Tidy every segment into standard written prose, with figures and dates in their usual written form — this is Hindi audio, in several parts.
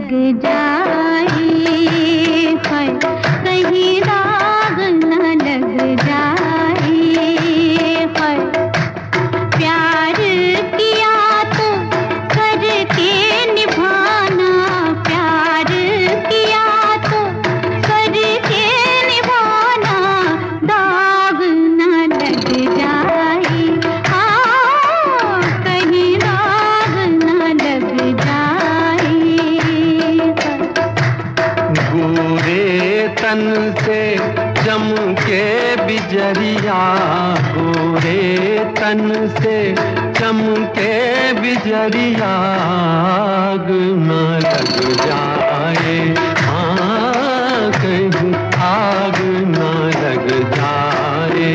लग जाए, हाय कहीं दाग न लग जाए, हाय प्यार किया तो करके निभाना, प्यार किया तो करके निभाना, दाग न लग जाए, हाँ कहीं दाग न लग जाए। गोरे तन से चमके बिजरिया, गोरे तन से चमके बिजरिया, आग न लग जाए, हाँ कहीं आग न लग जाए।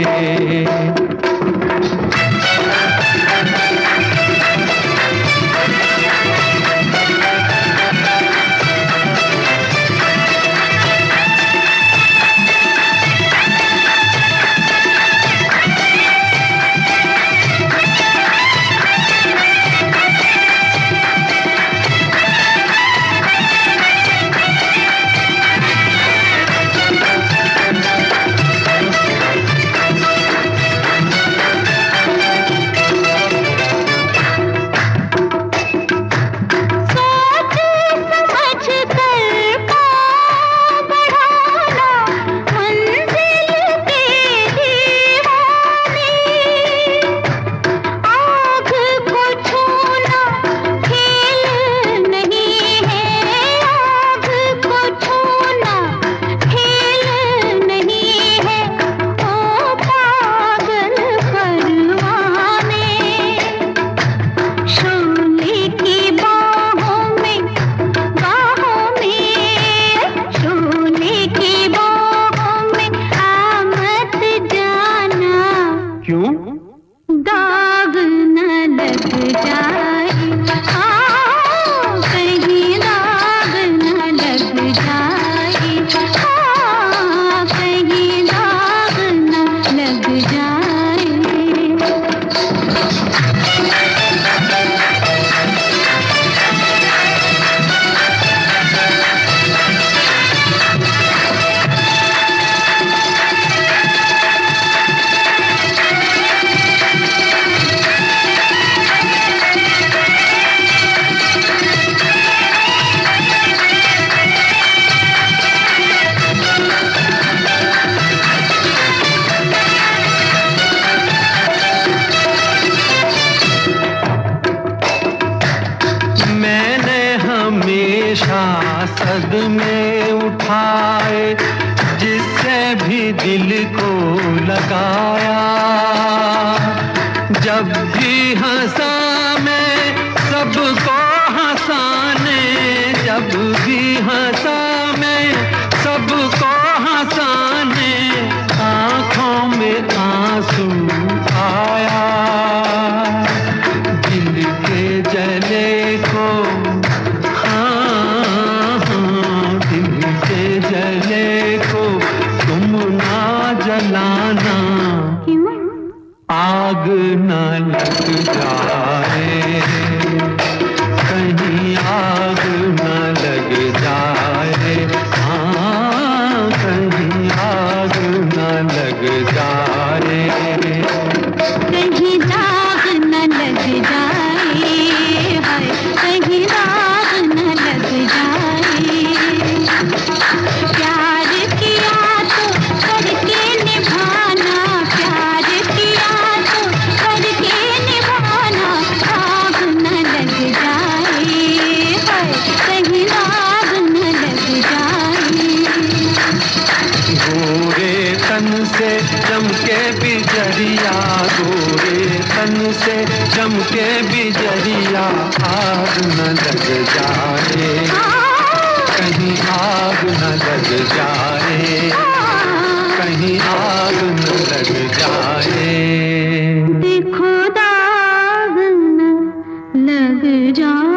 दाग न लग जाए, हाँ कहीं दाग न लग जाए, हाँ कहीं दाग न लग जाए। हमेशा सदमे उठाए, जिससे भी दिल को लगाया, जब भी हंसा मैं सबको हंसाने, जब भी हंसा मैं सबको हंसाने, आँखों में आंसू आया, दिल के जले को जलाना, आग न लग जाए, कहीं आग न लग जाए, हाँ कहीं आग न लग जाए, कहीं दाग न लग जाए, हाय कहीं दाग न लग जाए, प्यार किया तो करके निभाना, प्यार किया तो करके निभाना, दाग न लग जाए, हाय कहीं दाग न लग जाए। गोरे तन से चमके बिजरिया, गोरे तन से चमके बिजरिया, आग न लग जाए, कहीं आग न लग जाए, कहीं आग न लग जाए। देखो दाग न लग जाए।